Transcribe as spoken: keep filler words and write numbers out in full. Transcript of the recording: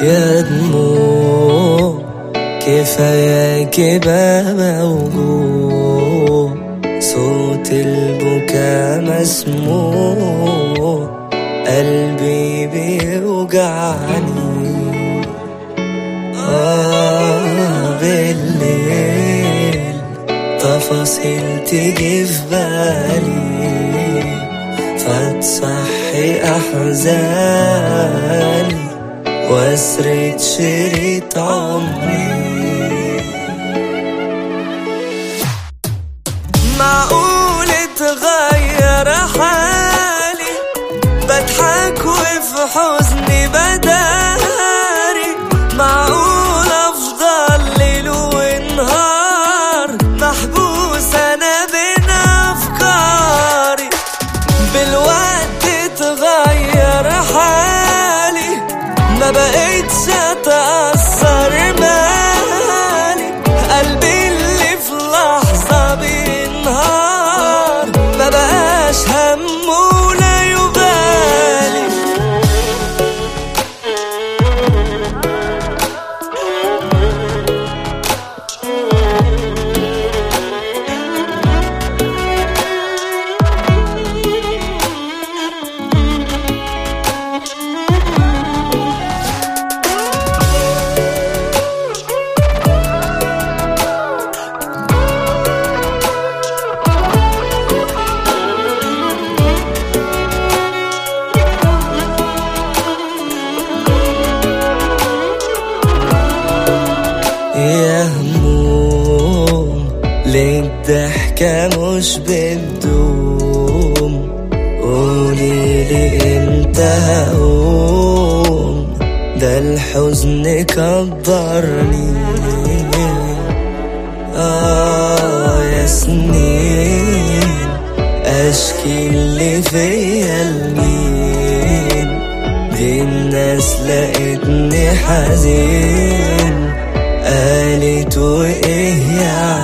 يا دموع كفاياك بقى موجوع، صوت البكا مسموع، قلبي بيوجعني. آه بالليل تفاصيل تيجي في بالي، فتصحي أحزاني واسرد شريط عمري. معقول اتغير حالي، بضحك وفي حزني بداري، معقول افضل ليل ونهار محبوس انا بين افكاري. بالوقت اتغير حالي، ما بقيتش اتأثر مالي، قلبي اللي في لحظة بينهار ما بقاش هم ولا يبالي. يا هموم ليه الضحكة مش بتدوم، قوليلي امتى هقوم، ده الحزن كبرني. آه يا سنين أشكي اللي فيا لمين، دي الناس لقيتني حزين قالت وإيه يعني.